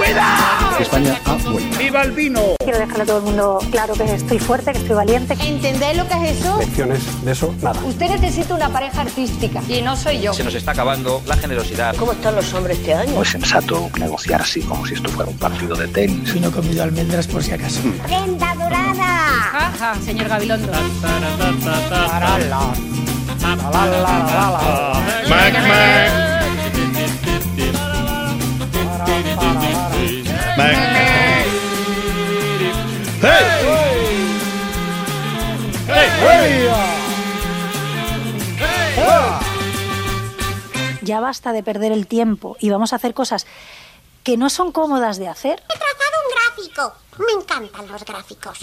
¡Rueda! España ha vuelto. ¡Viva el vino! Quiero dejarle a todo el mundo claro que estoy fuerte, que estoy valiente. ¿Entendéis lo que es eso? Lecciones de eso, nada. Usted necesita una pareja artística y no soy yo. Se nos está acabando la generosidad. ¿Cómo están los hombres este año? No es sensato negociar así como si esto fuera un partido de tenis. Y no he comido almendras por si acaso. ¡Prenda dorada! Jaja, señor Gabilondo. ¡Mac, Mac! ¡Hey! Ya basta de perder el tiempo y vamos a hacer cosas que no son cómodas de hacer. He trazado un gráfico. Me encantan los gráficos.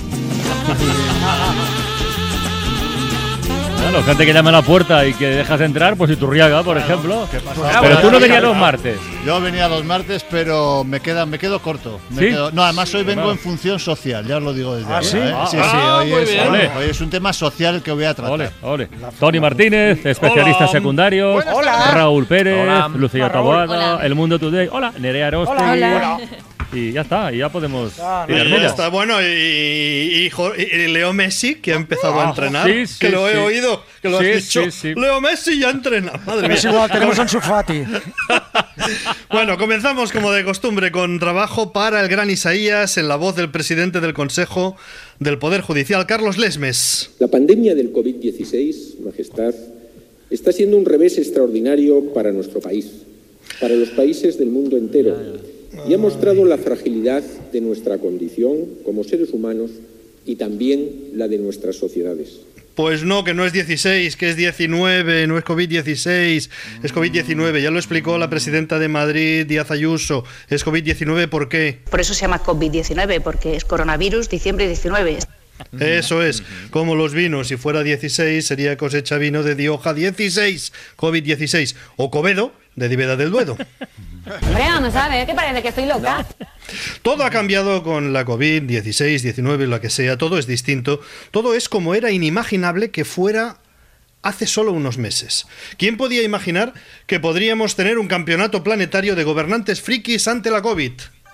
Claro, gente que llama a la puerta y que dejas entrar, pues Iturriaga, por ejemplo. Pero tú no venías los martes. Yo venía los martes, pero me quedo corto. ¿Sí? No, además hoy vengo en función social, ya os lo digo desde ahora. ¿Sí? Sí, hoy es un tema social que voy a tratar. Ole. Tony Martínez, especialista secundario. Raúl Pérez, Lucía Taboada, El Mundo Today. Hola, Nerea Aroste. Hola. Y ya está, y ya podemos tirar Ya millas. está, bueno, y Leo Messi, que ha empezado a entrenar, sí, que lo he oído, que lo has dicho. Sí. Leo Messi ya entrena, madre mía. Es igual, tenemos a Ansu Fati. Bueno, comenzamos como de costumbre con trabajo para el gran Isaías en la voz del presidente del Consejo del Poder Judicial, Carlos Lesmes. La pandemia del COVID-16, Majestad, está siendo un revés extraordinario para nuestro país, para los países del mundo entero, y ha mostrado la fragilidad de nuestra condición como seres humanos y también la de nuestras sociedades. Pues no, que no es 16, que es 19, no es COVID-16, es COVID-19. Ya lo explicó la presidenta de Madrid, Díaz Ayuso. Es COVID-19, ¿por qué? Por eso se llama COVID-19, porque es coronavirus diciembre 19. Eso es, como los vinos. Si fuera 16, sería cosecha vino de Dioja 16, COVID-16. O Covedo, de Diveda del Duedo. Hombre, vamos a ver, que parece que estoy loca. Todo ha cambiado con la COVID-16, 19, lo que sea, todo es distinto. Todo es como era inimaginable que fuera hace solo unos meses. ¿Quién podía imaginar que podríamos tener un campeonato planetario de gobernantes frikis ante la COVID?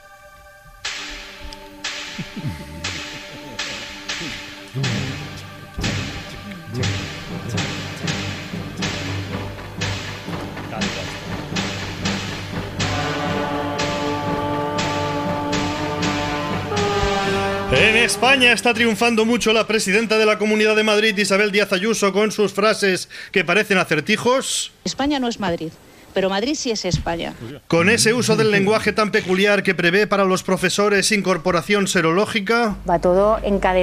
En España está triunfando mucho la presidenta de la Comunidad de Madrid, Isabel Díaz Ayuso, con sus frases que parecen acertijos. España no es Madrid, pero Madrid sí es España. Con ese uso del lenguaje tan peculiar que prevé para los profesores incorporación serológica. Va todo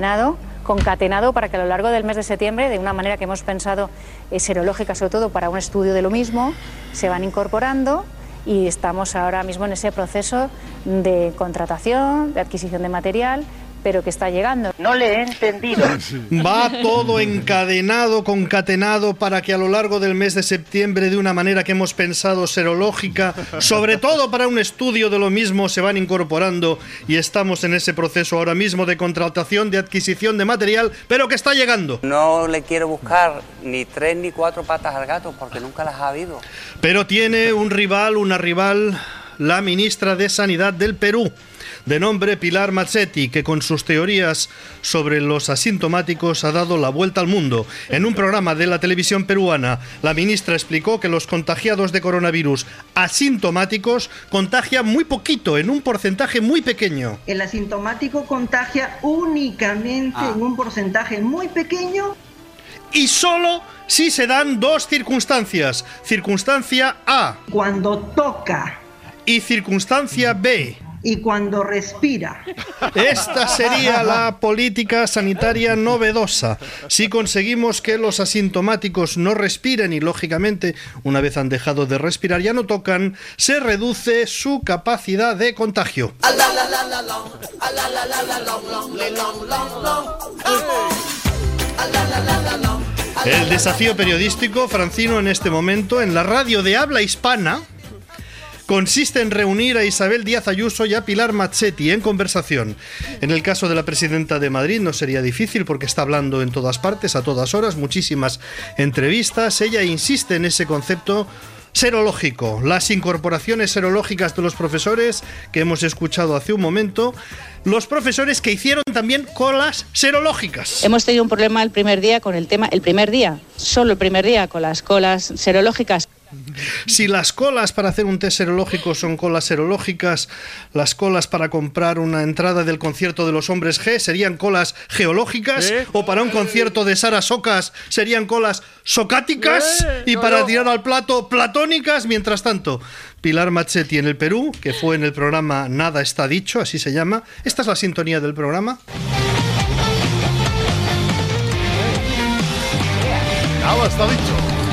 concatenado para que a lo largo del mes de septiembre, de una manera que hemos pensado serológica, sobre todo para un estudio de lo mismo, se van incorporando y estamos ahora mismo en ese proceso de contratación, de adquisición de material, pero que está llegando. No le he entendido. Va todo encadenado, concatenado, para que a lo largo del mes de septiembre, de una manera que hemos pensado serológica, sobre todo para un estudio de lo mismo, se van incorporando y estamos en ese proceso ahora mismo de contratación, de adquisición de material, pero que está llegando. No le quiero buscar ni 3 ni 4 patas al gato porque nunca las ha habido. Pero tiene un rival, una rival, la ministra de Sanidad del Perú, de nombre Pilar Mazzetti, que con sus teorías sobre los asintomáticos ha dado la vuelta al mundo. En un programa de la televisión peruana, la ministra explicó que los contagiados de coronavirus asintomáticos contagian muy poquito, en un porcentaje muy pequeño. El asintomático contagia únicamente en un porcentaje muy pequeño. Y solo si se dan dos circunstancias. Circunstancia A. Cuando toca. Y circunstancia B. Y cuando respira. Esta sería la política sanitaria novedosa. Si conseguimos que los asintomáticos no respiren y, lógicamente, una vez han dejado de respirar, ya no tocan, se reduce su capacidad de contagio. El desafío periodístico, Francino, en este momento, en la radio de habla hispana, consiste en reunir a Isabel Díaz Ayuso y a Pilar Mazzetti en conversación. En el caso de la presidenta de Madrid no sería difícil porque está hablando en todas partes, a todas horas, muchísimas entrevistas. Ella insiste en ese concepto serológico, las incorporaciones serológicas de los profesores que hemos escuchado hace un momento, los profesores que hicieron también colas serológicas. Hemos tenido un problema el primer día con el tema, solo el primer día con las colas serológicas. Si las colas para hacer un test serológico son colas serológicas, las colas para comprar una entrada del concierto de los Hombres G serían colas geológicas, o para un concierto de Sara Socas serían colas socáticas, y para tirar al plato platónicas. Mientras tanto, Pilar Mazzetti en el Perú, que fue en el programa Nada está dicho, así se llama. Esta es la sintonía del programa. Nada está dicho.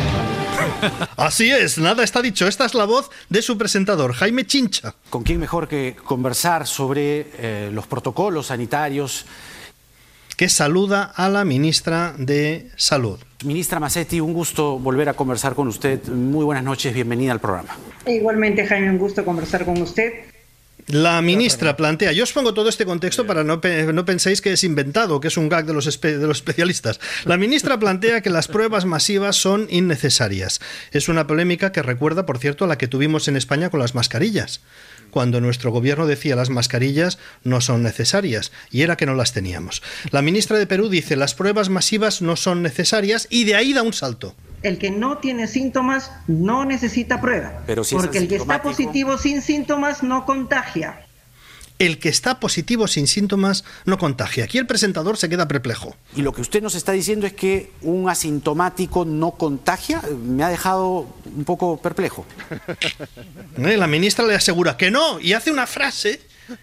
Así es, nada está dicho. Esta es la voz de su presentador, Jaime Chincha. ¿Con quién mejor que conversar sobre los protocolos sanitarios? Que saluda a la ministra de Salud. Ministra Mazzetti, un gusto volver a conversar con usted. Muy buenas noches, bienvenida al programa. Igualmente, Jaime, un gusto conversar con usted. La ministra plantea, yo os pongo todo este contexto para no penséis que es inventado, que es un gag de los especialistas. La ministra plantea que las pruebas masivas son innecesarias. Es una polémica que recuerda, por cierto, a la que tuvimos en España con las mascarillas, cuando nuestro gobierno decía las mascarillas no son necesarias, y era que no las teníamos. La ministra de Perú dice las pruebas masivas no son necesarias, y de ahí da un salto. El que no tiene síntomas no necesita prueba, porque el que está positivo sin síntomas no contagia. El que está positivo sin síntomas no contagia. Aquí el presentador se queda perplejo. Y lo que usted nos está diciendo es que un asintomático no contagia. Me ha dejado un poco perplejo. La ministra le asegura que no, y hace una frase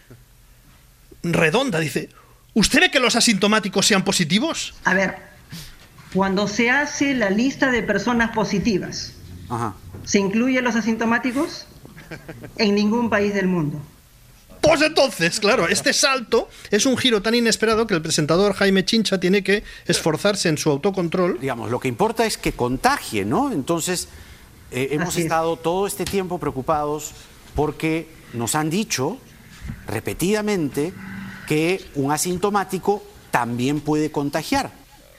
redonda. Dice, ¿usted ve que los asintomáticos sean positivos? A ver, cuando se hace la lista de personas positivas, ¿se incluyen los asintomáticos? En ningún país del mundo. Pues entonces, claro, este salto es un giro tan inesperado que el presentador Jaime Chincha tiene que esforzarse en su autocontrol. Digamos, lo que importa es que contagie, ¿no? Entonces, hemos estado todo este tiempo preocupados porque nos han dicho repetidamente que un asintomático también puede contagiar.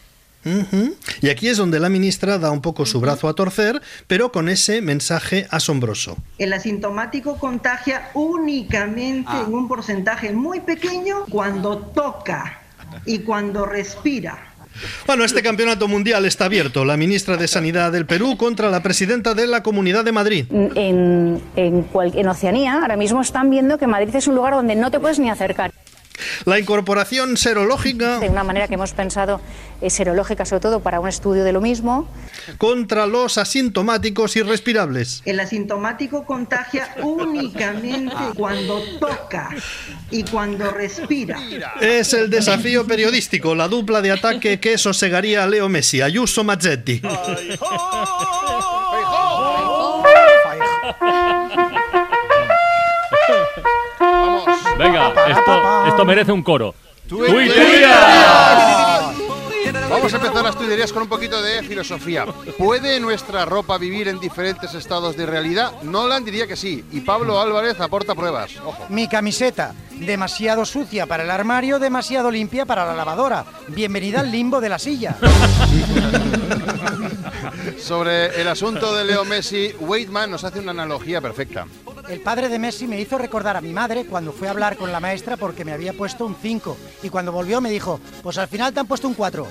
Y aquí es donde la ministra da un poco su brazo a torcer, pero con ese mensaje asombroso. El asintomático contagia únicamente en un porcentaje muy pequeño cuando toca y cuando respira. Bueno, este campeonato mundial está abierto. La ministra de Sanidad del Perú contra la presidenta de la Comunidad de Madrid. En Oceanía ahora mismo están viendo que Madrid es un lugar donde no te puedes ni acercar. La incorporación serológica, de una manera que hemos pensado serológica sobre todo para un estudio de lo mismo, contra los asintomáticos y respirables. El asintomático contagia únicamente cuando toca y cuando respira. Es el desafío periodístico, la dupla de ataque que sosegaría a Leo Messi, Ayuso Mazzetti. Venga, esto merece un coro. ¡Tuiterías! Vamos a empezar las tuiterías con un poquito de filosofía. ¿Puede nuestra ropa vivir en diferentes estados de realidad? Nolan diría que sí, y Pablo Álvarez aporta pruebas. Ojo. Mi camiseta, demasiado sucia para el armario, demasiado limpia para la lavadora. Bienvenida al limbo de la silla. Sobre el asunto de Leo Messi, Weidman nos hace una analogía perfecta. El padre de Messi me hizo recordar a mi madre cuando fue a hablar con la maestra porque me había puesto un 5 y cuando volvió me dijo, pues al final te han puesto un 4.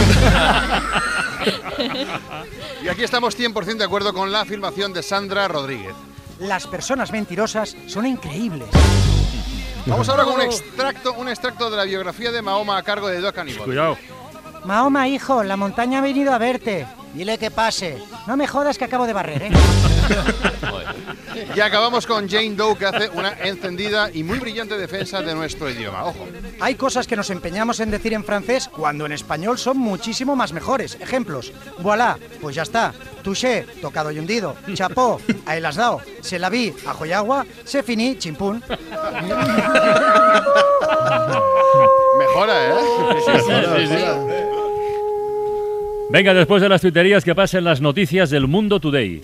Y aquí estamos 100% de acuerdo con la afirmación de Sandra Rodríguez. Las personas mentirosas son increíbles. Vamos ahora con un extracto de la biografía de Mahoma a cargo de Doc Anibal. Cuidado. Mahoma, hijo, la montaña ha venido a verte. Dile que pase. No me jodas que acabo de barrer, ¿eh? Y acabamos con Jane Doe, que hace una encendida y muy brillante defensa de nuestro idioma. Ojo. Hay cosas que nos empeñamos en decir en francés cuando en español son muchísimo más mejores. Ejemplos. Voilà, pues ya está. Touché, tocado y hundido. Chapó, ahí las dao. Se la vi, ajo y agua. Se finí, chimpún. Mejora, ¿eh? Sí. Venga, después de las tuiterías, que pasen las noticias del Mundo Today.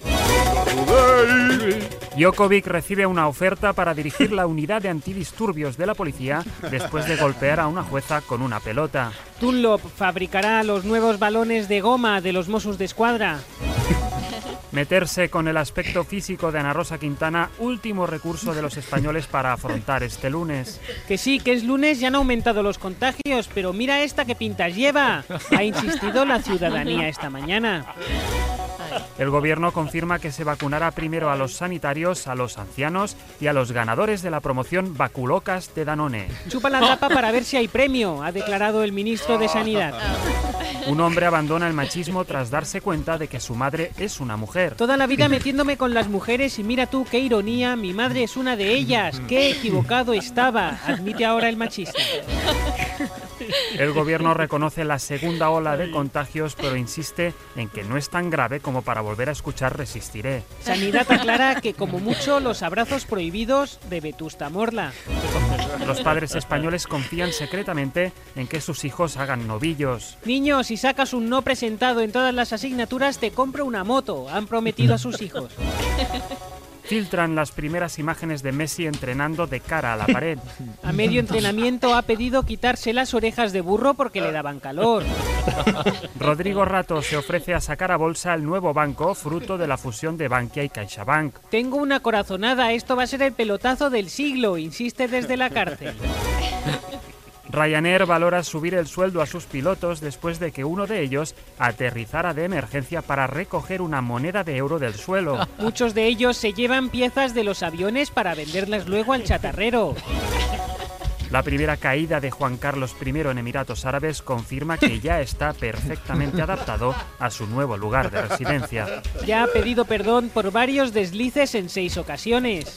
Djokovic recibe una oferta para dirigir la unidad de antidisturbios de la policía después de golpear a una jueza con una pelota. Dunlop fabricará los nuevos balones de goma de los Mossos d'Esquadra. Meterse con el aspecto físico de Ana Rosa Quintana, último recurso de los españoles para afrontar este lunes. Que sí, que es lunes y han aumentado los contagios, pero mira esta que pintas lleva, ha insistido la ciudadanía esta mañana. El gobierno confirma que se vacunará primero a los sanitarios, a los ancianos y a los ganadores de la promoción Vaculocas de Danone. Chupa la tapa para ver si hay premio, ha declarado el ministro de Sanidad. Un hombre abandona el machismo tras darse cuenta de que su madre es una mujer. Toda la vida metiéndome con las mujeres y mira tú qué ironía, mi madre es una de ellas. Qué equivocado estaba, admite ahora el machista. El gobierno reconoce la segunda ola de contagios, pero insiste en que no es tan grave como para volver a escuchar Resistiré. Sanidad aclara que como mucho los abrazos prohibidos de Vetusta Morla. Los padres españoles confían secretamente en que sus hijos hagan novillos. Niños, si sacas un no presentado en todas las asignaturas te compro una moto, han prometido a sus hijos. Filtran las primeras imágenes de Messi entrenando de cara a la pared. A medio entrenamiento ha pedido quitarse las orejas de burro porque le daban calor. Rodrigo Rato se ofrece a sacar a bolsa el nuevo banco, fruto de la fusión de Bankia y CaixaBank. Tengo una corazonada, esto va a ser el pelotazo del siglo, insiste desde la cárcel. Ryanair valora subir el sueldo a sus pilotos después de que uno de ellos aterrizara de emergencia para recoger una moneda de euro del suelo. Muchos de ellos se llevan piezas de los aviones para venderlas luego al chatarrero. La primera caída de Juan Carlos I en Emiratos Árabes confirma que ya está perfectamente adaptado a su nuevo lugar de residencia. Ya ha pedido perdón por varios deslices en 6 ocasiones.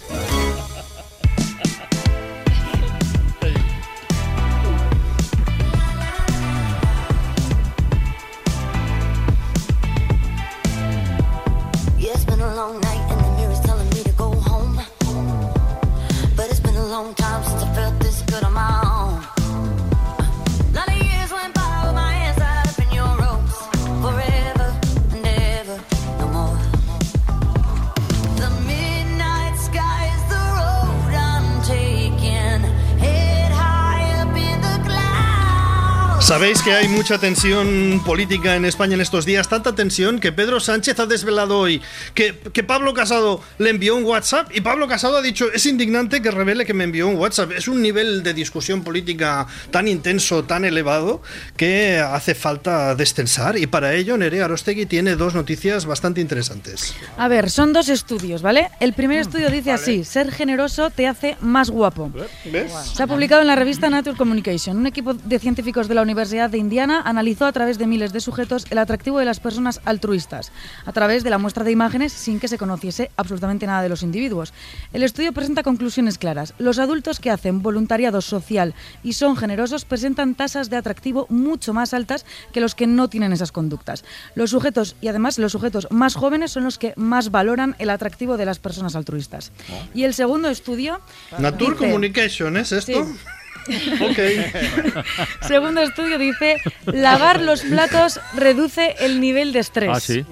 Sabéis que hay mucha tensión política en España en estos días, tanta tensión que Pedro Sánchez ha desvelado hoy que Pablo Casado le envió un WhatsApp y Pablo Casado ha dicho: es indignante que revele que me envió un WhatsApp. Es un nivel de discusión política tan intenso, tan elevado, que hace falta destensar, y para ello Nerea Aróstegui tiene 2 noticias bastante interesantes. A ver, son 2 estudios, ¿vale? El primer estudio dice así: ser generoso te hace más guapo. ¿Ves? Se ha publicado en la revista Nature Communication. Un equipo de científicos de la Universidad de Indiana analizó a través de miles de sujetos el atractivo de las personas altruistas, a través de la muestra de imágenes sin que se conociese absolutamente nada de los individuos. El estudio presenta conclusiones claras. Los adultos que hacen voluntariado social y son generosos presentan tasas de atractivo mucho más altas que los que no tienen esas conductas. Los sujetos, y además los sujetos más jóvenes, son los que más valoran el atractivo de las personas altruistas. Y el segundo estudio... Nature Communication, ¿es esto? Sí. Okay. Segundo estudio dice: lavar los platos reduce el nivel de estrés. Ah, sí.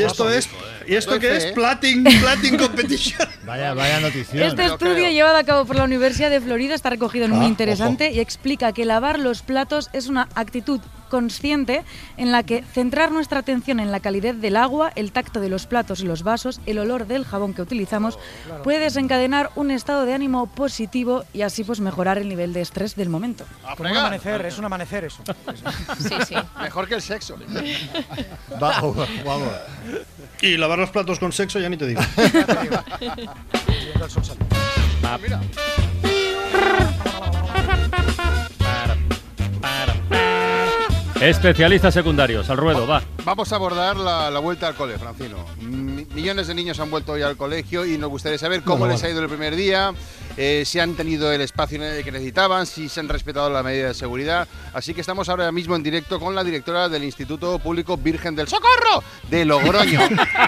¿Y esto qué es? Plating Competition. Vaya notición. Este estudio llevado a cabo por la Universidad de Florida está recogido en un interesante y explica que lavar los platos es una actitud consciente en la que centrar nuestra atención en la calidez del agua, el tacto de los platos y los vasos, el olor del jabón que utilizamos, puede desencadenar un estado de ánimo positivo y así pues mejorar el nivel de estrés del momento. Como un amanecer, es un amanecer eso. Sí. Mejor que el sexo. Vamos. Y lavar los platos con sexo ya ni te digo. Mira. Especialistas secundarios, al ruedo, va. Vamos a abordar la vuelta al cole, Francino. Millones de niños han vuelto hoy al colegio y nos gustaría saber cómo les ha ido el primer día, si han tenido el espacio que necesitaban, si se han respetado las medidas de seguridad. Así que estamos ahora mismo en directo con la directora del Instituto Público Virgen del Socorro de Logroño.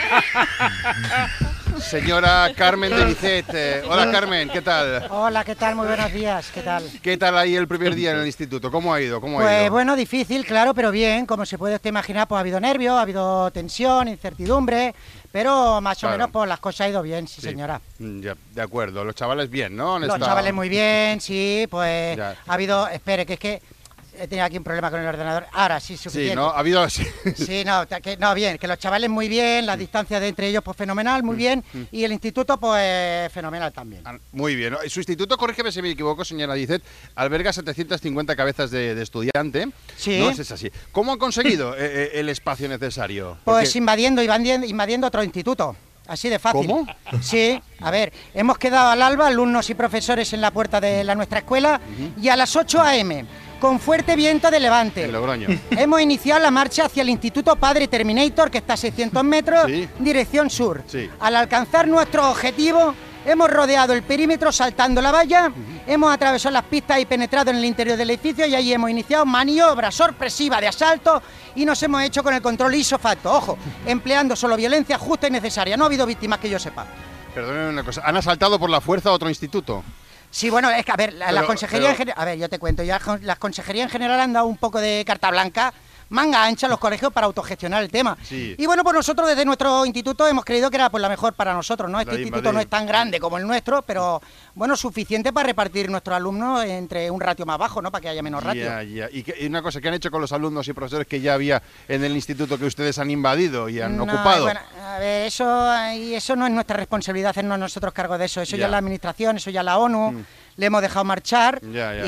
Señora Carmen de Vicet. Hola, Carmen, ¿qué tal? Hola, ¿qué tal? Muy buenos días, ¿qué tal? ¿Qué tal ahí el primer día en el instituto? ¿Cómo ha ido? Pues bueno, difícil, claro, pero bien. Como se puede usted imaginar, pues ha habido nervios, ha habido tensión, incertidumbre, pero más o menos pues las cosas han ido bien, sí, señora. Ya, de acuerdo. Los chavales bien, ¿no? Los chavales muy bien, sí, pues ya. Ha habido... Espere, que es que he tenido aquí un problema con el ordenador. Ahora sí, suficiente. Sí, ¿no? Ha habido... Sí, no, bien, que los chavales muy bien, las distancias de entre ellos pues fenomenal, muy bien, y el instituto pues fenomenal también. Muy bien. Su instituto, corrígeme si me equivoco, señora Dicet, alberga 750 cabezas de estudiante. Sí. ¿No? Es así. ¿Cómo han conseguido el espacio necesario? Pues invadiendo otro instituto. Así de fácil. ¿Cómo? Sí, a ver, hemos quedado al alba, alumnos y profesores en la puerta de nuestra escuela, y a las 8 a.m., con fuerte viento de levante, en Logroño, hemos iniciado la marcha hacia el Instituto Padre Terminator, que está a 600 metros, dirección sur. Sí. Al alcanzar nuestro objetivo, hemos rodeado el perímetro saltando la valla, hemos atravesado las pistas y penetrado en el interior del edificio, y allí hemos iniciado maniobra sorpresiva de asalto y nos hemos hecho con el control ipso facto. Ojo, empleando solo violencia justa y necesaria. No ha habido víctimas que yo sepa. Perdónenme una cosa, ¿han asaltado por la fuerza a otro instituto? Sí, bueno, es que, a ver, la consejería en general... A ver, yo te cuento, ya las consejerías en general han dado un poco de carta blanca, manga ancha a los colegios para autogestionar el tema. Sí. Y bueno, pues nosotros desde nuestro instituto hemos creído que era pues la mejor para nosotros, ¿no? Este instituto no es tan grande como el nuestro, pero bueno, suficiente para repartir nuestros alumnos entre un ratio más bajo, ¿no? Para que haya menos ratio. Ya. Y una cosa, ¿qué han hecho con los alumnos y profesores que ya había en el instituto que ustedes han invadido y han ocupado? Bueno, a ver, eso no es nuestra responsabilidad, hacernos nosotros cargo de eso. Eso ya es la administración, eso ya la ONU. Le hemos dejado marchar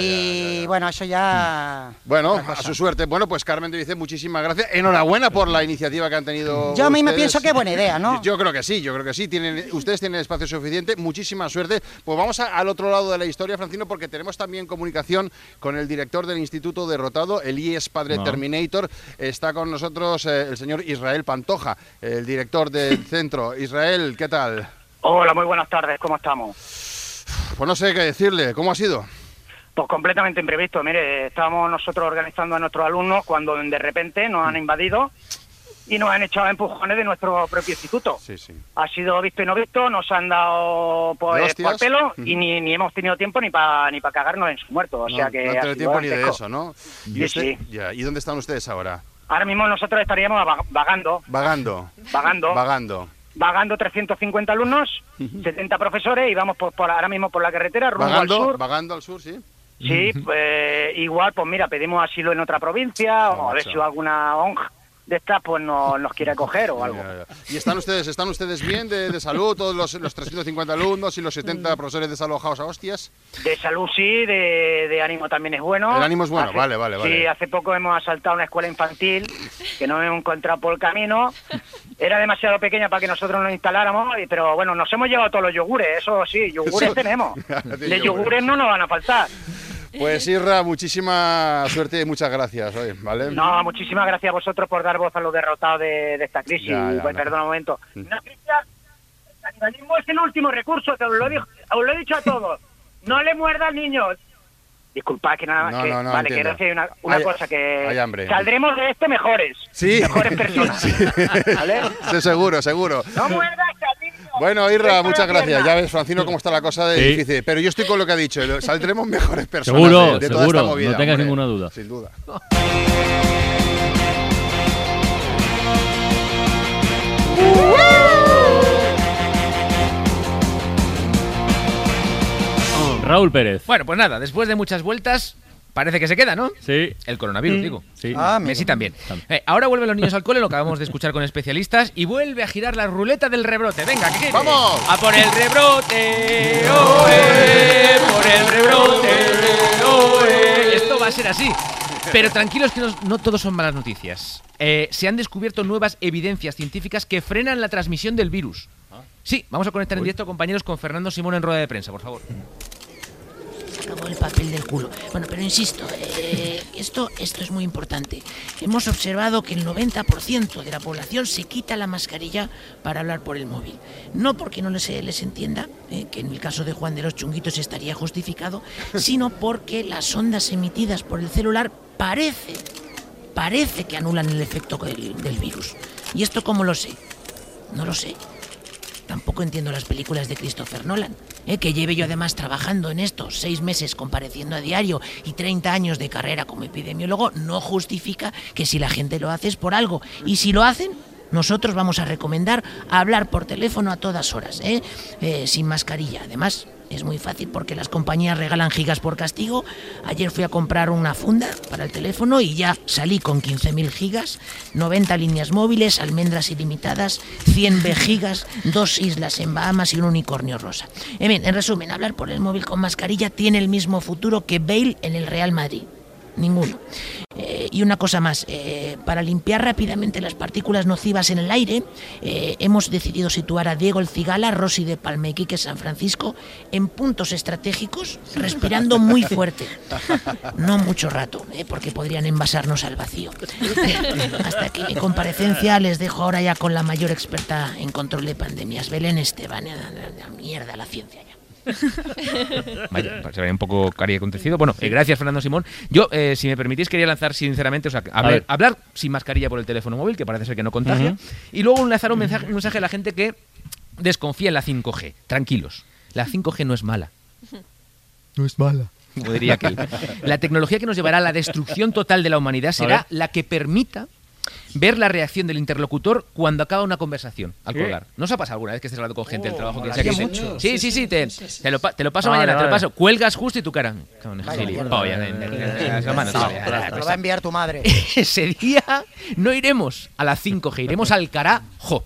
y bueno, eso ya... Bueno, a su suerte. Bueno, pues Carmen de Vicet, muchísimas gracias. Enhorabuena por la iniciativa que han tenido. Yo a mí me pienso que es buena idea, ¿no? Yo creo que sí. Ustedes tienen espacio suficiente. Muchísima suerte. Pues vamos al otro lado de la historia, Francino, porque tenemos también comunicación con el director del instituto derrotado, el IES Padre Terminator. Está con nosotros el señor Israel Pantoja, el director del centro. Israel, ¿qué tal? Hola, muy buenas tardes. ¿Cómo estamos? Pues no sé qué decirle, ¿cómo ha sido? Pues completamente imprevisto, mire, estábamos nosotros organizando a nuestros alumnos cuando de repente nos han invadido y nos han echado empujones de nuestro propio instituto. Sí. Ha sido visto y no visto, nos han dado pues, por pelo y ni hemos tenido tiempo ni para cagarnos en su muerto. O sea que no tengo tiempo ni de eso, ¿no? Sí. ¿Y dónde están ustedes ahora? Ahora mismo nosotros estaríamos vagando. Vagando 350 alumnos, 70 profesores y vamos ahora mismo por la carretera rumbo al sur. Vagando al sur, sí. Sí, pues igual, pues mira, pedimos asilo en otra provincia o a ver si alguna ONG de estas pues nos quiere acoger o algo. ¿Y están ustedes bien de salud, todos los 350 alumnos y los 70 profesores desalojados a hostias? De salud sí, de ánimo también es bueno. El ánimo es bueno, vale. Sí, hace poco hemos asaltado una escuela infantil que no hemos encontrado por el camino. Era demasiado pequeña para que nosotros nos instaláramos, pero bueno, nos hemos llevado todos los yogures, eso sí, yogures tenemos. De yogures no nos van a faltar. Pues Irra, muchísima suerte y muchas gracias hoy, ¿vale? No, muchísimas gracias a vosotros por dar voz a los derrotados de esta crisis. Perdón un momento. Una crisis, el canibalismo es el último recurso, os lo he dicho a todos. No le muerdan niños. Disculpad que nada más vale, quiero decir una cosa, que saldremos de esto mejores. Sí. Mejores personas. Sí. ¿Vale? Sí, seguro. No muerdas a niños. Bueno, Irra, muchas gracias. Ya ves, Francino, cómo está la cosa de difícil. Pero yo estoy con lo que ha dicho. Saldremos mejores personas de toda esta movida. No tengas ninguna duda. Sin duda. Raúl Pérez. Bueno, pues nada, después de muchas vueltas, parece que se queda, ¿no? Sí. El coronavirus, digo. Sí. Messi también. Ahora vuelven los niños al cole, lo acabamos de escuchar con especialistas, y vuelve a girar la ruleta del rebrote. Venga, que ¡vamos! ¡A por el rebrote! ¡Oe! ¡Por el rebrote! ¡Oe! Esto va a ser así. Pero tranquilos que no todos son malas noticias. Se han descubierto nuevas evidencias científicas que frenan la transmisión del virus. Sí, vamos a conectar en directo, compañeros, con Fernando Simón en rueda de prensa, por favor. Acabó el papel del culo. Bueno, pero insisto, esto es muy importante. Hemos observado que el 90% de la población se quita la mascarilla para hablar por el móvil. No porque no les entienda, que en el caso de Juan de los Chunguitos estaría justificado, sino porque las ondas emitidas por el celular parece que anulan el efecto del virus. ¿Y esto cómo lo sé? No lo sé. Tampoco entiendo las películas de Christopher Nolan. Que lleve yo además trabajando en esto 6 meses compareciendo a diario y 30 años de carrera como epidemiólogo no justifica que si la gente lo hace es por algo. Y si lo hacen, nosotros vamos a recomendar hablar por teléfono a todas horas, sin mascarilla. Además, Es muy fácil porque las compañías regalan gigas por castigo. Ayer fui a comprar una funda para el teléfono y ya salí con 15.000 gigas, 90 líneas móviles, almendras ilimitadas, 100 gigas, 2 islas en Bahamas y un unicornio rosa. En resumen, hablar por el móvil con mascarilla tiene el mismo futuro que Bale en el Real Madrid. Ninguno. Y una cosa más, para limpiar rápidamente las partículas nocivas en el aire, hemos decidido situar a Diego el Cigala, Rosy de Palma y Quique San Francisco en puntos estratégicos, respirando muy fuerte. No mucho rato, porque podrían envasarnos al vacío. Hasta aquí mi comparecencia. Les dejo ahora ya con la mayor experta en control de pandemias, Belén Esteban. La mierda, la ciencia ya. Vaya, se veía un poco cari acontecido. Bueno, gracias Fernando Simón. Yo, si me permitís, quería lanzar sinceramente, hablar sin mascarilla por el teléfono móvil, que parece ser que no contagia, y luego lanzar un mensaje a la gente que desconfía en la 5G. Tranquilos, la 5G no es mala. No es mala. Como diría aquel. La tecnología que nos llevará a la destrucción total de la humanidad será la que permita ver la reacción del interlocutor cuando acaba una conversación al colgar. ¿No os ha pasado alguna vez que estés hablando con gente del trabajo que sea que dice, sí, te lo paso mañana, te lo paso, cuelgas justo y tu cara, Te lo va a enviar tu madre. Ese día no iremos a la 5G, iremos al carajo.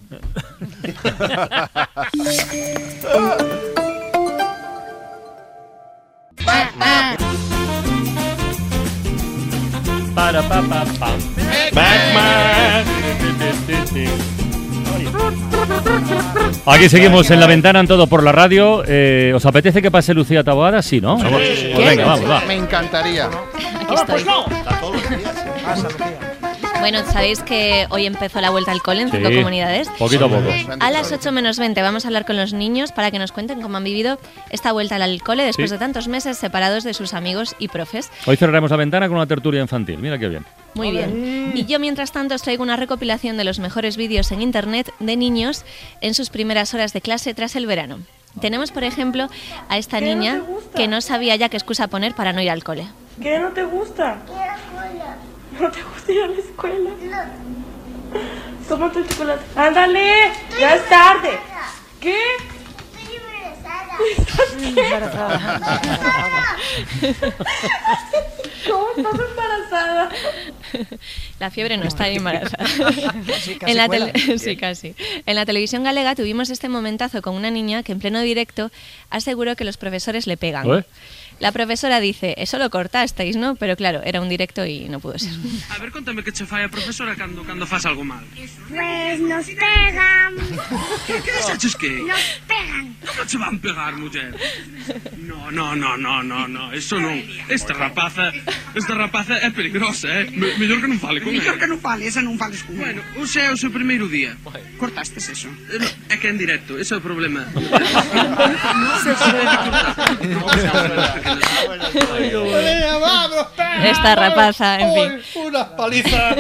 Batman. Aquí seguimos en La Ventana, en Todo por la Radio. ¿Os apetece que pase Lucía Taboada? Sí, ¿no? Sí. Pues venga, vamos, va. Me encantaría. Aquí estoy. Bueno, sabéis que hoy empezó la vuelta al cole en 5 comunidades. Poquito a poco. A las 8 menos 20 vamos a hablar con los niños para que nos cuenten cómo han vivido esta vuelta al cole después de tantos meses separados de sus amigos y profes. Hoy cerraremos La Ventana con una tertulia infantil. Mira qué bien. Muy bien. Y yo, mientras tanto, os traigo una recopilación de los mejores vídeos en internet de niños en sus primeras horas de clase tras el verano. Tenemos, por ejemplo, a esta niña que no sabía ya qué excusa poner para no ir al cole. ¿Qué no te gusta? ¿No te gusta ir a la escuela? No. Tómate el chocolate. ¡Ándale! ¡Ya es tarde! ¿Qué? Estoy embarazada. ¿Cómo estás embarazada? La fiebre no está embarazada. Sí, casi sí, casi. En la televisión galega tuvimos este momentazo con una niña que en pleno directo aseguró que los profesores le pegan. ¿Eh? La profesora dice, eso lo cortasteis, ¿no? Pero claro, era un directo y no pudo ser. A ver, contame que che fai a profesora cando fas algo mal. Pues nos pegan. Que desaches que? Nos pegan. Como che van pegar, muller? No, eso non. Esta rapaza é peligrosa, mellor que non fale con ela. Mellor que non fale, esa non fales con ela. Bueno, hoxe é o seu primeiro día. Cortastes eso. É que é en directo, ese é o problema. Esta rapaza, en fin. Unas palizas.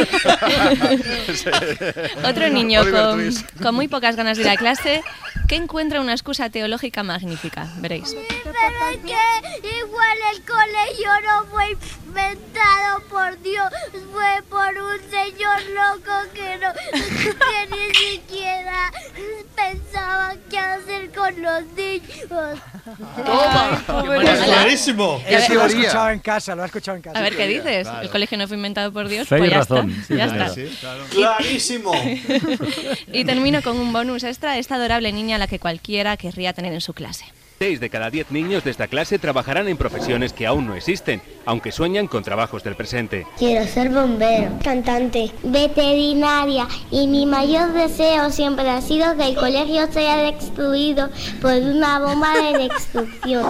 Otro niño con muy pocas ganas de ir a clase que encuentra una excusa teológica magnífica. Veréis. Pero es que igual el colegio no fue inventado por Dios, fue por un señor loco que ni siquiera pensaba qué hacer con los niños. ¡Toma! ¡Clarísimo! Lo ha escuchado en casa, lo ha escuchado en casa. A ver, ¿qué dices? Claro. El colegio no fue inventado por Dios, pues ya razón. Está. Sí, ya está. Sí, claro. ¡Clarísimo! Y termino con un bonus extra, esta adorable niña a la que cualquiera querría tener en su clase. 6 de cada 10 niños de esta clase trabajarán en profesiones que aún no existen, aunque sueñan con trabajos del presente. Quiero ser bombero, cantante, veterinaria y mi mayor deseo siempre ha sido que el colegio sea destruido por una bomba de destrucción.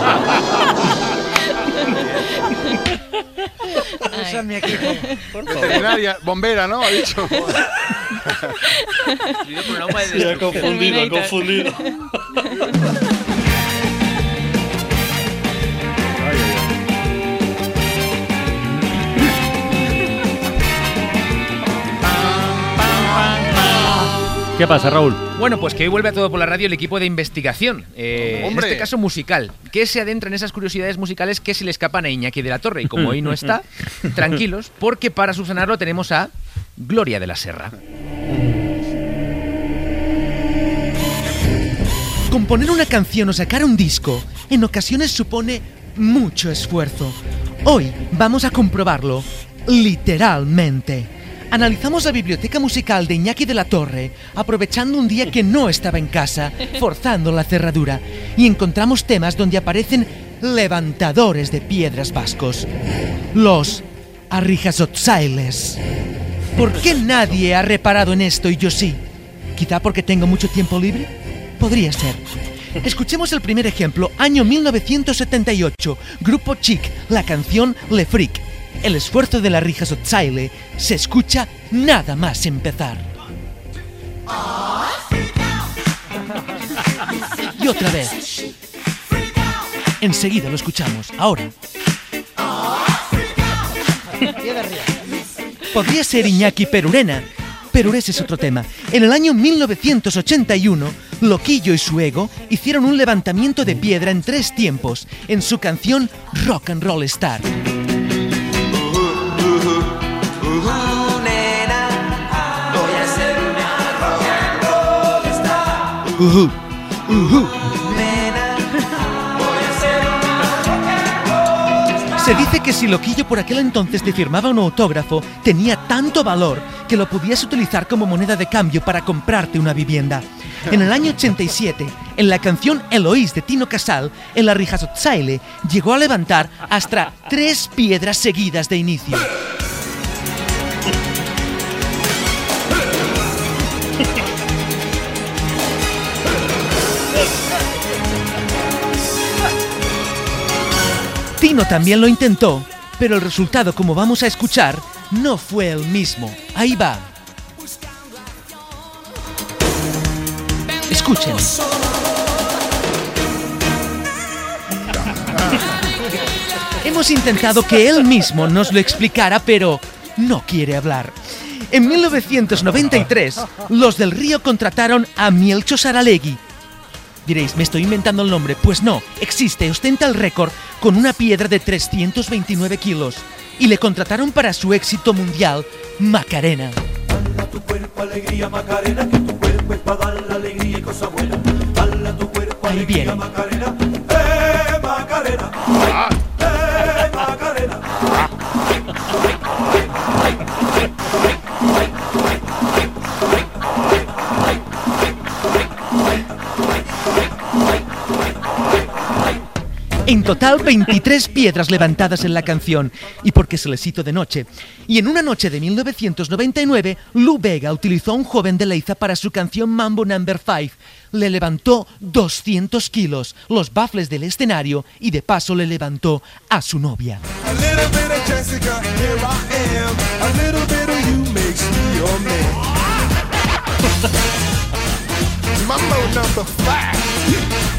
Ese es mi equipo. Veterinaria, bombera, ¿no? Ha dicho. Sí, ha confundido. ¿Qué pasa, Raúl? Bueno, pues que hoy vuelve a Todo por la Radio el equipo de investigación, en este caso musical, que se adentra en esas curiosidades musicales que se le escapan a Iñaki de la Torre. Y como hoy no está, tranquilos, porque para subsanarlo tenemos a Gloria de la Serra. Componer una canción o sacar un disco en ocasiones supone mucho esfuerzo. Hoy vamos a comprobarlo literalmente. Analizamos la biblioteca musical de Iñaki de la Torre, aprovechando un día que no estaba en casa, forzando la cerradura, y encontramos temas donde aparecen levantadores de piedras vascos. Los arrijazotzailes. ¿Por qué nadie ha reparado en esto y yo sí? ¿Quizá porque tengo mucho tiempo libre? Podría ser. Escuchemos el primer ejemplo, año 1978, Grupo Chic, la canción Le Freak. El esfuerzo de la Arrijazotzaile se escucha nada más empezar. Y otra vez. Enseguida lo escuchamos, ahora. Podría ser Iñaki Perurena, pero ese es otro tema. En el año 1981, Loquillo y su ego hicieron un levantamiento de piedra en 3 tiempos en su canción Rock and Roll Star. Nena, voy a ser una rock and roll star. Nena, voy a ser una rock and roll star. Se dice que si Loquillo por aquel entonces te firmaba un autógrafo, tenía tanto valor que lo podías utilizar como moneda de cambio para comprarte una vivienda. En el año 87, en la canción Eloís de Tino Casal, el Arrijazotzaile llegó a levantar hasta 3 piedras seguidas de inicio. Tino también lo intentó, pero el resultado, como vamos a escuchar, no fue el mismo. Ahí va. Escuchen. Hemos intentado que él mismo nos lo explicara, pero no quiere hablar. En 1993, los del Río contrataron a Mielcho Saralegui. Diréis, ¿me estoy inventando el nombre? Pues no, existe, ostenta el récord con una piedra de 329 kilos. Y le contrataron para su éxito mundial, Macarena. Dale tu cuerpo alegría, Macarena, que tu cuerpo es para dar la alegría y cosa buena. Dale tu cuerpo Ahí alegría, viene. Macarena, Macarena, Macarena. En total, 23 piedras levantadas en la canción, y porque se les hizo de noche. Y en una noche de 1999, Lou Bega utilizó a un joven de Leiza para su canción Mambo No. 5. Le levantó 200 kilos, los baffles del escenario, y de paso le levantó a su novia. A little bit of Jessica, here I am. A little bit of you makes me your man. Mambo No. 5.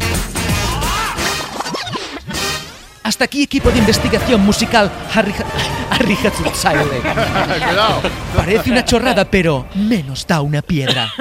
Hasta aquí, equipo de investigación musical Arrijazotzaile. Cuidado. Parece una chorrada, pero menos da una piedra.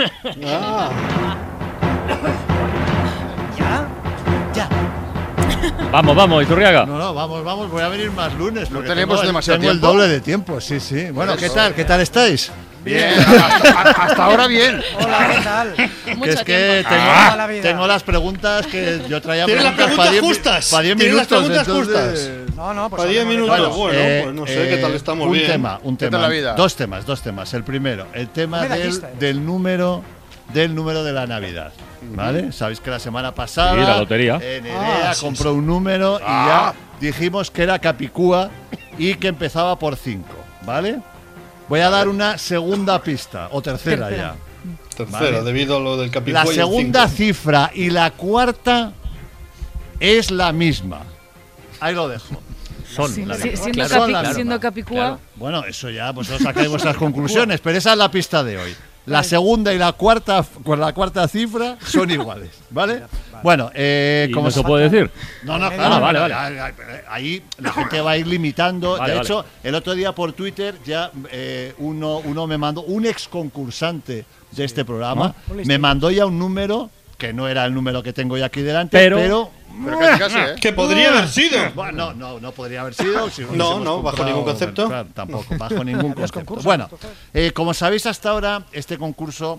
Ya. Vamos, Iturriaga. No, vamos, voy a venir más lunes. No tenemos demasiado tengo tiempo. el doble de tiempo, sí. Bueno, Eso. ¿qué tal estáis? Bien, hasta ahora bien. Hola, ¿qué tal? Que es que Toda la vida. tengo las preguntas que yo traía. Tienes las preguntas justas. Para 10 Tienes las minutos. preguntas entonces- justas. No, pues Para 10 minutos. Bueno, pues no sé qué tal estamos un bien. tema. ¿Qué tal la vida? Dos temas. El primero, el tema Medallista, del número de la Navidad. ¿Vale? Sabéis que la semana pasada Sí, la lotería. Nerea compró un número y ya dijimos que era Capicúa y que empezaba por 5. ¿Vale? Voy a dar una segunda pista, o tercera ya. Tercera, Vale. debido a lo del Capicúa. La y el segunda 5. cifra y la cuarta es la misma. Ahí lo dejo. Son Sí, la sí, misma. siendo, Claro, son la siendo misma. Capicúa. Claro. Bueno, eso ya, pues os sacáis vuestras conclusiones, pero esa es la pista de hoy. La segunda y la cuarta cifra son iguales, ¿vale? Bueno, ¿Y como no se puede decir? No, claro, vale. ahí la gente va a ir limitando. Vale, de vale. hecho, el otro día por Twitter ya uno me mandó, un ex concursante de este programa, me mandó ya un número que no era el número que tengo ya aquí delante, pero casi, ¿eh? Que podría haber sido. Bueno, no podría haber sido. Si No, hubiésemos bajo ningún concepto. Claro, tampoco, bajo ningún concepto. Bueno, como sabéis hasta ahora, este concurso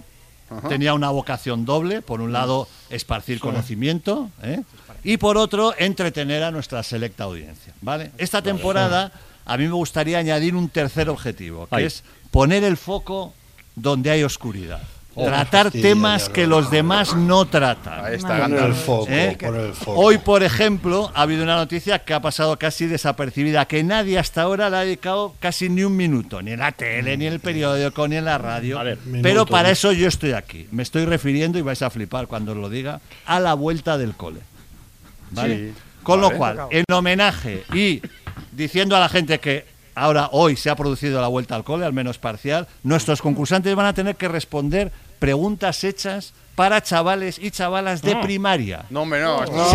tenía una vocación doble. Por un lado, esparcir conocimiento, y por otro, entretener a nuestra selecta audiencia, ¿vale? Esta temporada a mí me gustaría añadir un tercer objetivo, que es poner el foco donde hay oscuridad. Tratar temas que los demás no tratan. Ahí está, Poner el foco, poner el foco. Hoy, por ejemplo, ha habido una noticia que ha pasado casi desapercibida, que nadie hasta ahora le ha dedicado casi ni un minuto, ni en la tele, ni en el periódico, ni en la radio. Pero para eso yo estoy aquí. Me estoy refiriendo, y vais a flipar cuando os lo diga, a la vuelta del cole. ¿Vale? Sí. Con lo cual, en homenaje y diciendo a la gente que hoy se ha producido la vuelta al cole, al menos parcial, nuestros concursantes van a tener que responder preguntas hechas para chavales y chavalas de primaria. No, hombre, no. Sí.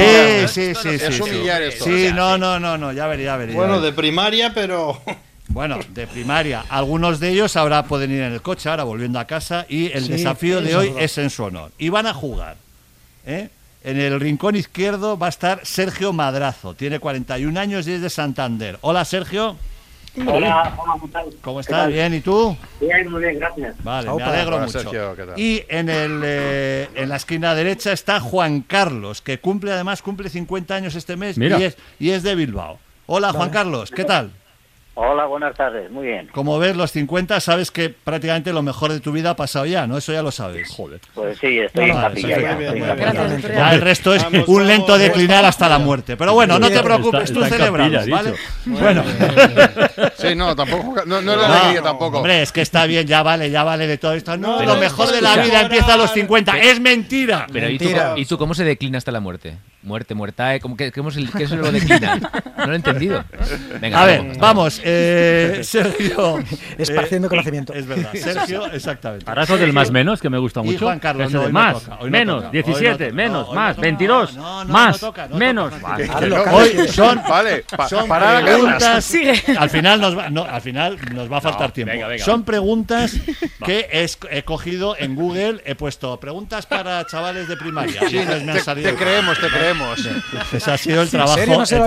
Es humillar esto. Sí, no, ya veré. Bueno, de primaria, pero... Bueno, de primaria. Algunos de ellos ahora pueden ir en el coche, ahora volviendo a casa, y el desafío de hoy es en su honor. Y van a jugar, En el rincón izquierdo va a estar Sergio Madrazo. Tiene 41 años y es de Santander. Hola, Sergio. Hola, ¿qué tal? ¿Cómo estás? ¿Bien? ¿Y tú? Bien, muy bien, gracias. Vale, me alegro mucho. Sergio, ¿qué tal? Y en la esquina derecha está Juan Carlos, que cumple 50 años este mes y es de Bilbao. Hola, Juan Carlos, ¿qué tal? Hola, buenas tardes, muy bien. Como ves, los 50 sabes que prácticamente lo mejor de tu vida ha pasado ya, ¿no? Eso ya lo sabes. Joder. Pues sí, estoy en capilla ya. Ya el resto es un lento declinar hasta la muerte. Pero bueno, no te preocupes, tú celebramos, ¿vale? Bueno. Sí, no, tampoco. No es la alegría tampoco. Hombre, es que está bien, ya vale de todo esto. No, lo mejor de la vida empieza a los 50. ¡Es mentira! Pero ¿y tú cómo se declina hasta la muerte? Muerta, ¿qué es lo declina? No lo he entendido. Venga, a ver, vamos. Sergio. Esparciendo conocimiento. Es verdad, Sergio, exactamente. Ahora eso del más menos, que me gusta mucho. Y Juan Carlos, eso de más, menos, 17, menos, más, 22, más, menos. Hoy son para preguntas. Al final nos va a faltar tiempo. Venga. Son preguntas que he cogido en Google, he puesto preguntas para chavales de primaria. Sí, te creemos. Ese ha sido el trabajo.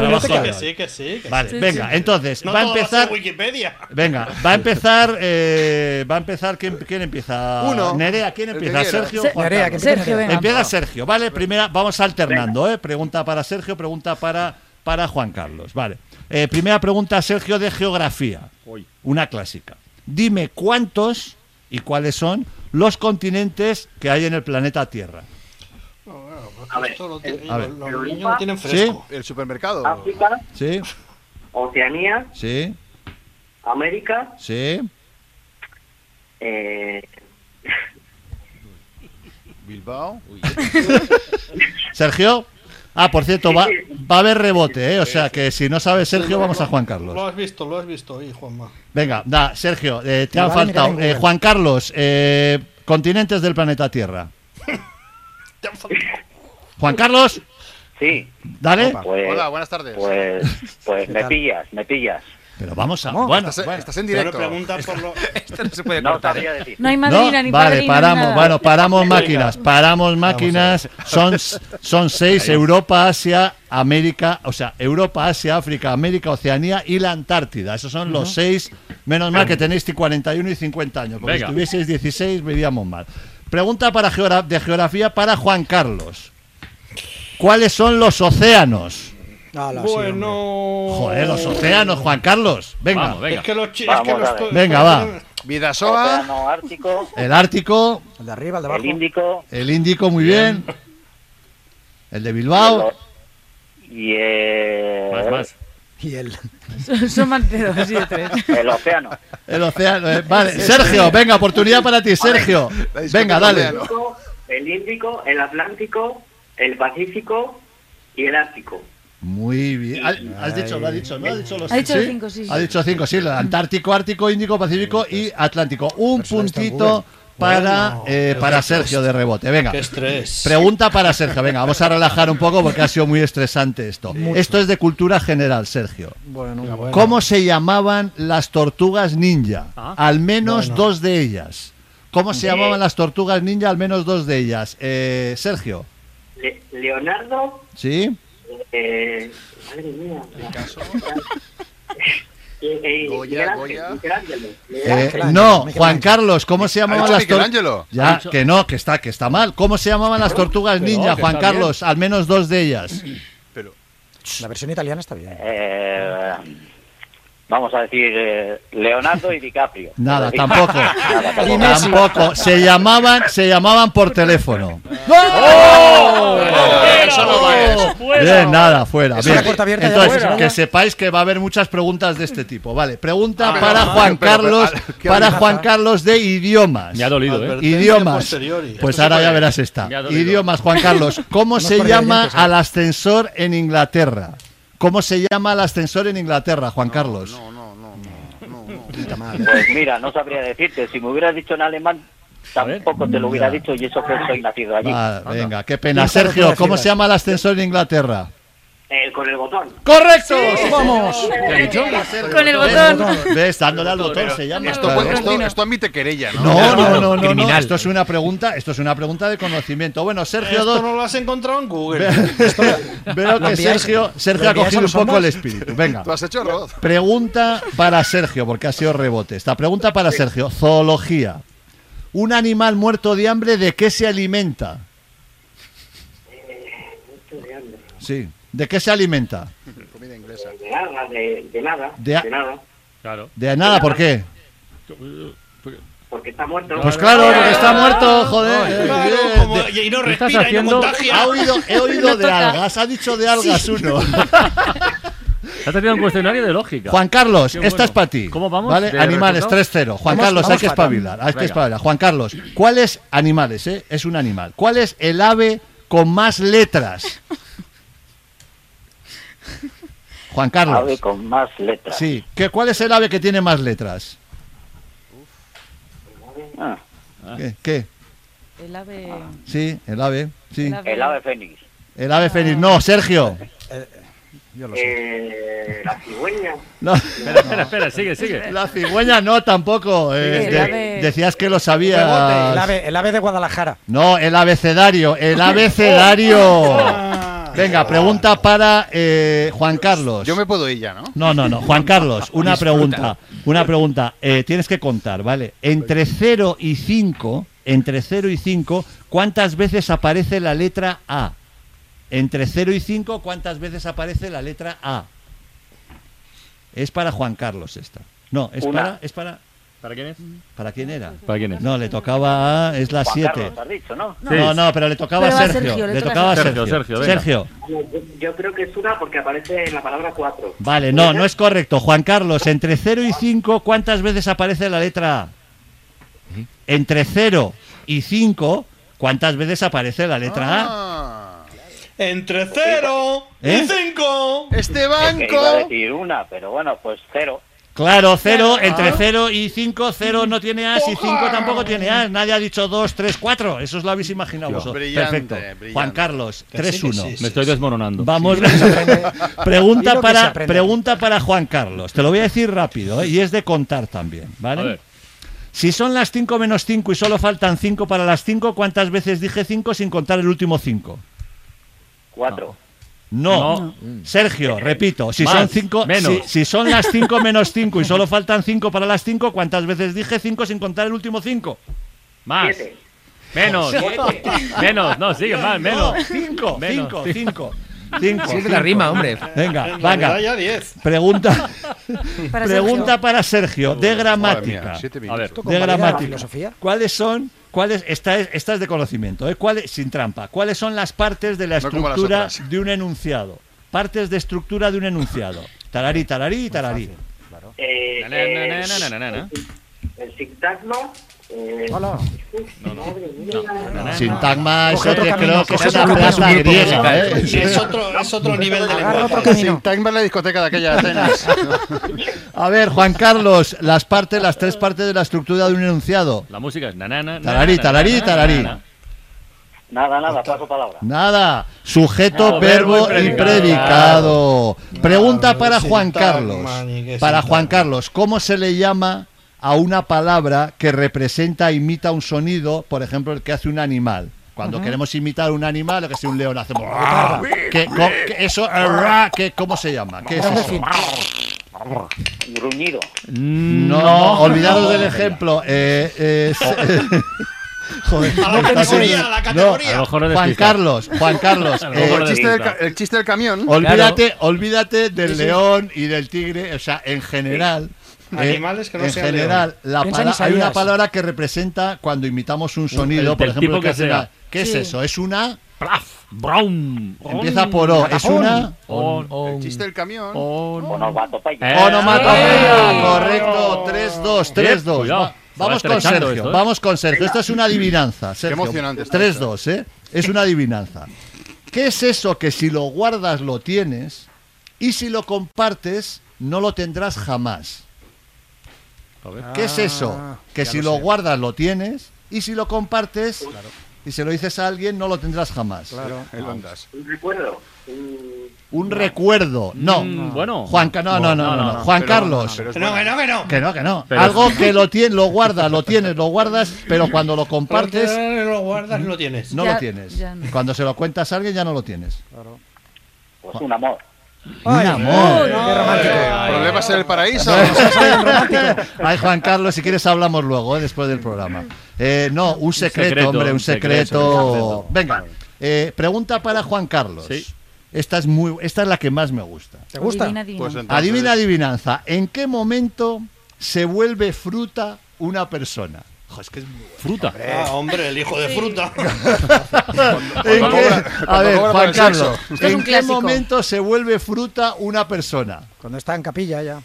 Que sí. Vale, venga, entonces no va a empezar. Wikipedia. Venga, va a empezar. ¿Quién empieza? Uno. Nerea, ¿quién empieza? Sergio. Nerea, que Sergio, venga. Empieza Sergio, ¿vale? Primera, vamos alternando, Pregunta para Sergio, pregunta para Juan Carlos, vale. Primera pregunta, Sergio, de geografía. Una clásica. Dime cuántos y cuáles son los continentes que hay en el planeta Tierra. A ver, los niños no tienen fresco. El supermercado. África, Sí, Oceanía, sí, América, sí. Bilbao. Sergio. Por cierto, va a haber rebote, O sea que si no sabes Sergio, vamos a Juan Carlos. Lo has visto ahí, Juanma. Venga, Sergio, te han faltado. Juan Carlos, continentes del planeta Tierra. Juan Carlos. Sí. Dale. Hola, buenas tardes. Pues me pillas. Pero vamos a... Bueno, estás en directo. Esto no se puede No cortar. sabría decir. No hay madrina ni vale, padrino, paramos. ni nada. Bueno, paramos máquinas. Son 6: Europa, Asia, América, Europa, Asia, África, América, Oceanía y la Antártida. Esos son los 6. Menos mal que tenéis 41 y 50 años, porque si tuvieseis 16 veríamos mal. Pregunta de geografía para Juan Carlos. ¿Cuáles son los océanos? Joder, los océanos, Juan Carlos. Venga. Vamos, venga. Venga, va. Vidasoa. Océano Ártico. El Ártico. El de arriba, el de abajo. El Índico. El Índico, muy bien. El de Bilbao. Y Más. Y el... Son más de 2 y de 3. El océano. El océano. Vale, Sergio, venga, oportunidad para ti, Sergio. Venga, dale. El Índico, el Atlántico, el Pacífico y el Ártico. Muy bien. Lo ha dicho, ¿no? Ha dicho los 5, sí. Ha dicho 5, sí. Antártico, Ártico, Índico, Pacífico y Atlántico. Un puntito para Sergio de rebote. Venga. Qué estrés. Pregunta para Sergio. Venga, vamos a relajar un poco porque ha sido muy estresante esto. Esto es de cultura general, Sergio. Bueno. ¿Cómo se llamaban las tortugas ninja? Al menos 2 de ellas. ¿Cómo se llamaban las tortugas ninja? Al menos 2 de ellas. Sergio. Leonardo. ¿Sí? Madre mía. Goya. No, Juan Carlos, ¿cómo se llamaban las Michelangelo? Ya, que no, que está mal. ¿Cómo se llamaban las tortugas ninja, Juan Carlos? Al menos 2 de ellas. Pero la versión italiana está bien. Vamos a decir Leonardo y DiCaprio. Nada, tampoco. Tampoco. Se llamaban por teléfono. Eso no vale. Bien, nada, fuera. Bien. Entonces, fuera. que sepáis que va a haber muchas preguntas de este tipo. Vale, pregunta para Juan Carlos de idiomas. Me ha dolido, Idiomas. Pues ahora ya verás esta. Idiomas, Juan Carlos. ¿Cómo se llama al ascensor en Inglaterra? ¿Cómo se llama el ascensor en Inglaterra, Juan Carlos? Pues mira, no sabría decirte. Si me hubieras dicho en alemán, tampoco te lo hubiera dicho, y eso que soy nacido allí. Venga, qué pena. Sergio, ¿cómo se llama el ascensor en Inglaterra? Con el botón. ¡Correcto! ¡Vamos! ¿Qué he dicho? Con el botón. ¿Ves? Dándole al botón se llama. Esto admite querella, ¿no? No. Esto es una pregunta de conocimiento. Bueno, Sergio Esto no lo has encontrado en Google. Veo que Sergio ha cogido un poco el espíritu. Venga. ¿Tú has hecho arroz? Pregunta para Sergio, porque ha sido rebote. Esta pregunta para Sergio. Zoología. Un animal muerto de hambre, ¿de qué se alimenta? Sí. ¿De qué se alimenta? Comida inglesa. De nada. Claro. ¿De nada? ¿Por qué? Porque está muerto. Pues claro, porque está muerto, joder. Y no respira y no contagia. He oído de algas, ha dicho de algas uno. Has tenido un cuestionario de lógica. Juan Carlos, esta es para ti. ¿Cómo vamos? ¿Vale? Animales, 3-0. Juan Carlos, hay que espabilar. Juan Carlos, ¿cuál es animales? Es un animal. ¿Cuál es el ave con más letras? Juan Carlos. Ave con más letras. Sí. ¿Cuál es el ave que tiene más letras? ¿Qué? El ave. Sí, el ave. Sí. El ave fénix. El ave fénix. No, Sergio. Yo lo sé. La cigüeña. No. Espera, sigue. La cigüeña no, tampoco. Decías que lo sabías. El ave de Guadalajara. No, el abecedario. El abecedario. Venga, pregunta para Juan Carlos. Yo me puedo ir ya, ¿no? No. Juan Carlos, una pregunta. Tienes que contar, ¿vale? Entre 0 y 5, ¿cuántas veces aparece la letra A? Entre 0 y 5, ¿cuántas veces aparece la letra A? Es para Juan Carlos esta. No, es para... ¿Para quién es? ¿Para quién era? ¿Para quién es? No, le tocaba es la 7. Carlos, has dicho, ¿no? No, pero le tocaba a Sergio. Le tocaba a Sergio. Sergio. Yo creo que es una porque aparece en la palabra 4. Vale, no es correcto. Juan Carlos, entre 0 y 5, ¿cuántas veces aparece la letra A? Entre 0 y 5, ¿cuántas veces aparece la letra A? Entre 0 y 5. Este banco. Iba a decir una, pero bueno, pues 0. Claro, 0, entre 0 y 5, 0 no tiene as y 5 tampoco tiene as. Nadie ha dicho 2, 3, 4. Eso os lo habéis imaginado vosotros. Perfecto. Juan Carlos, 3-1. Me estoy desmoronando. Vamos. Pregunta para Juan Carlos. Te lo voy a decir rápido, y es de contar también, ¿vale? A ver. Si son las 5 menos 5 y solo faltan 5 para las 5, ¿cuántas veces dije 5 sin contar el último 5? 4. No. Sergio, repito, si son las 5 menos 5 y solo faltan 5 para las 5, ¿cuántas veces dije 5 sin contar el último 5? Más. 7. Menos, no, sigue más, menos. 5. 7 la rima, hombre. Venga. Ya 10. Pregunta para Sergio, de gramática. A ver. De gramática. Esta es de conocimiento, sin trampa. ¿Cuáles son las partes de la estructura de un enunciado? Partes de estructura de un enunciado. Tararí, tararí, tararí. El sintagma. Hola. Sintagma es otro, creo que es una planta griega. Es otro nivel de lenguaje. Sintagma en la discoteca de aquella de Atenas. A ver, Juan Carlos, las 3 partes de la estructura de un enunciado. La música es tararí, tararí, tararí. Nada, paso palabra. Nada. Sujeto, verbo y predicado. Pregunta para Juan Carlos. Para Juan Carlos, ¿cómo se le llama a una palabra que representa, imita un sonido, por ejemplo, el que hace un animal? Cuando queremos imitar un animal, lo que sea un león, hacemos... ¿Cómo se llama? ¿Qué es eso? Gruñido. No, olvidaros del ejemplo. Joder, A la categoría, a la categoría. A lo mejor lo Juan despista. Carlos, El chiste del camión. olvídate del león y del tigre, o sea, en general. Animales que no en sean general, leones. hay una palabra que representa cuando imitamos un sonido, por del ejemplo, tipo que hace sea. ¿qué es eso? Es una Brown. empieza por O, es una El chiste del camión. Onomatopeya. onomatopeya, correcto, 3-2, 3-2. Cuidado. Vamos Se con va estrechando Sergio, esto, ¿eh? vamos con Sergio. Esto es una adivinanza, Sergio. Qué emocionante está 3-2, ¿eh? Es una adivinanza. ¿Qué es eso que si lo guardas lo tienes y si lo compartes no lo tendrás jamás? ¿Qué es eso? Que ya si lo lo sé. guardas lo tienes y si lo compartes y se lo dices a alguien no lo tendrás jamás. Claro, el Ondas. Un recuerdo. Un recuerdo. No. Bueno. No. Juan Carlos. Pero Que no. Pero- Algo que lo guardas, pero cuando lo compartes Lo guardas, lo tienes. no Ya- lo tienes. ya no. Cuando se lo cuentas a alguien ya no lo tienes. Pues un amor. Un amor. Qué romántico. ¿Problemas en el paraíso? Ay, Juan Carlos, si quieres hablamos luego, después del programa. No, un secreto, hombre, un secreto. Venga, pregunta para Juan Carlos. Sí. Esta es la que más me gusta. ¿Te gusta? Adivina. Pues entonces- Adivinanza. ¿En qué momento se vuelve fruta una persona? Jo, es que es muy bueno. Fruta. Hombre, el hijo de fruta. ¿En Cuando qué- cobra- A cuando ver, cobra por Juan el Carlos, sexo. Esto es ¿en un qué clásico. momento se vuelve fruta una persona? Cuando está en capilla ya.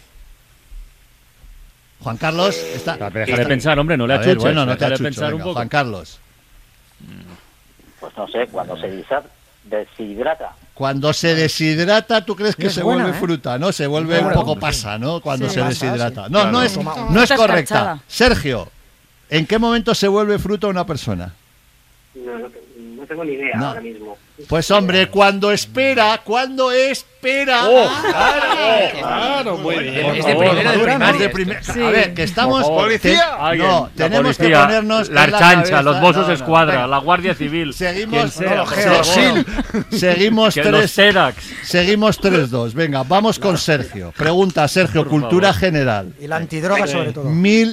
Juan Carlos está. Deja de pensar, hombre, no le A ver, achuches. bueno, no te Déjale achucho, pensar un venga, poco. Juan Carlos. Pues no sé, cuando se deshidrata. Cuando se deshidrata, ¿tú crees que Es se buena, vuelve ¿eh? fruta? ¿No? Se vuelve un poco pasa, ¿no? Cuando Sí. se Pasa, deshidrata. sí. No, Claro. no es Fruta correcta. escarchada. Sergio, ¿en qué momento se vuelve fruta una persona? No tengo ni idea No. ahora mismo. Pues hombre, cuando espera. Claro, muy bien. Es de primero de primaria. Es de esto. primer- Sí. A ver, que estamos. Por favor. ¡Policía! Alguien, No, la tenemos que policía, ponernos. la en la Archancha, cabeza. los Mossos No, no, Escuadra, venga. la Guardia Civil. Seguimos. Quien sea, no, por seguimos- favor. Seguimos Que los 3. TEDx. Seguimos 3-2. Venga, vamos con Sergio. Pregunta, Sergio, Por cultura favor. general. Y la antidroga sobre todo.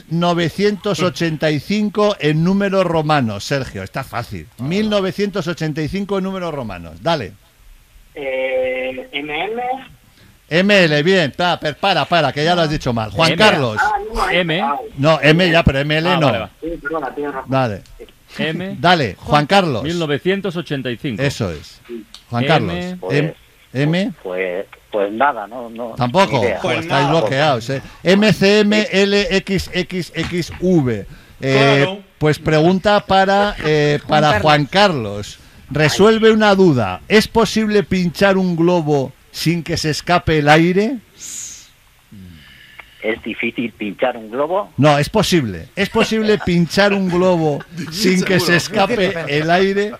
1985 en números romanos, Sergio. Está fácil. 1985 en números romanos. Dale. MM. ML, bien. Para, que ya lo has dicho mal. Juan M. Carlos. M. No, M ya, pero ML no. Vale, va. Sí, perdona, tienes razón. Dale. M. Dale, Juan Carlos. 1985. Eso es. Juan M. Carlos. Pues- M. Pues nada, no. Tampoco. ni idea. Joder, estáis bloqueados. MCMLXXXV. Claro. Pues pregunta para Juan Carlos. Resuelve una duda. ¿Es posible pinchar un globo sin que se escape el aire? Es difícil pinchar un globo. No, es posible. ¿Es posible pinchar un globo sin que se escape el aire?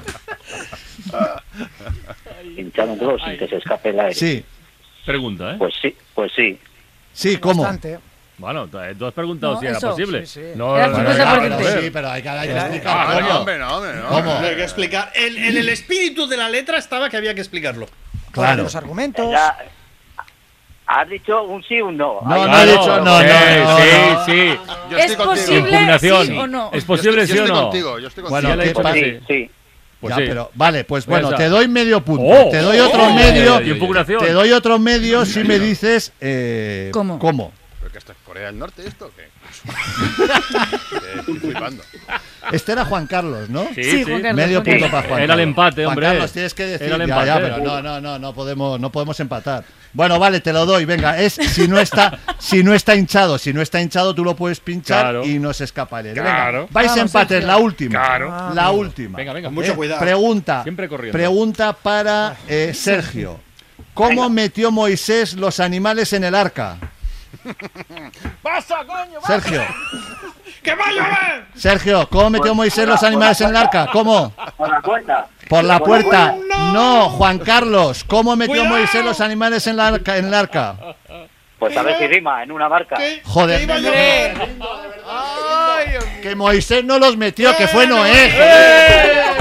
Pinchar un globo sin que se escape el aire. Sí. Pregunta, ¿eh? Pues sí. Sí, ¿cómo? Bastante. Bueno, tú has preguntado No, si era eso. posible. Sí, sí. No, Era no, 50%. no, Sí, pero hay que explicar. Ah, coño. no, hombre, no. ¿Cómo? Hay que explicar. En el espíritu de la letra estaba que había que explicarlo. Claro. Los argumentos. Ya, ¿has dicho un sí o un no? No, Ahí- no he dicho no, Sí, no. sí. Yo ¿Es estoy contigo. posible Impugnación. sí o no? ¿Es posible Yo sí o estoy no? contigo, yo estoy contigo. Bueno, Ya le he ¿qué dicho pasa? que Sí. Pues Ya, sí. pero vale, pues bueno, está. te doy medio punto. Oh, Te doy otro medio. Impugnación. Te doy otro medio si me dices ¿Cómo? ¿Cómo? ¿Pero qué esto es Corea del Norte esto o qué? Estoy flipando. Este era Juan Carlos, ¿no? Sí, Juan Carlos. Medio Juan punto Carlos. para Juan Era Carlos. el empate, hombre. Juan Carlos, tienes que decir. Era el Ya, empate. pero no podemos empatar. Bueno, vale, te lo doy. Venga, si no está hinchado, tú lo puedes pinchar Claro. y no se escapa el aire. Claro. Venga, vais Vamos, empates, Sergio. la última. Claro. La última. Venga. Con mucho cuidado. Pregunta. Siempre corriendo. Pregunta para Sergio. ¿Cómo metió Moisés los animales en el arca? ¡Pasa, coño! Sergio. ¡Que va a llover! Sergio, ¿cómo metió Moisés los animales en el arca? ¿Cómo? Por la puerta. Por la Por la puerta. puerta. No, Juan Carlos, ¿cómo metió ¡Cuidado! Moisés los animales en el arca? Pues a ver si rima en una barca. Joder. ¡Que iba a llover! Que Moisés no los metió, que fue Noé.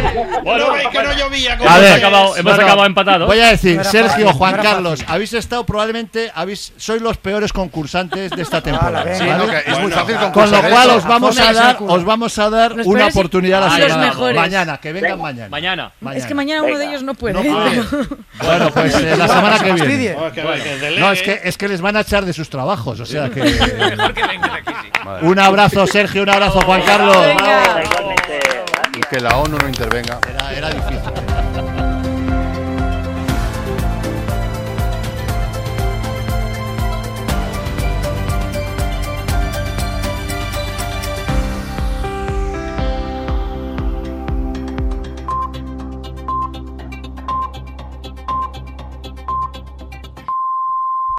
Bueno, que no llovía. A ver, hemos acabado empatados. Voy a decir, Era Sergio, fácil, Juan era Carlos, fácil. habéis estado probablemente, sois los peores concursantes de esta temporada. venga. Sí, ¿vale? no, que es muy fácil Con concursar lo cual esto. os vamos a dar Los una peores y- oportunidad la y los semana mejores. mañana, que vengan mañana. Mañana. Es que mañana uno de ellos no puede. No puede. Bueno, pues la semana que viene. Fastidie. No, es que les van a echar de sus trabajos, o sea que Mejor que vengan aquí, sí. un abrazo, Sergio, un abrazo, Juan Carlos. Venga. Y que la ONU no intervenga. Era difícil.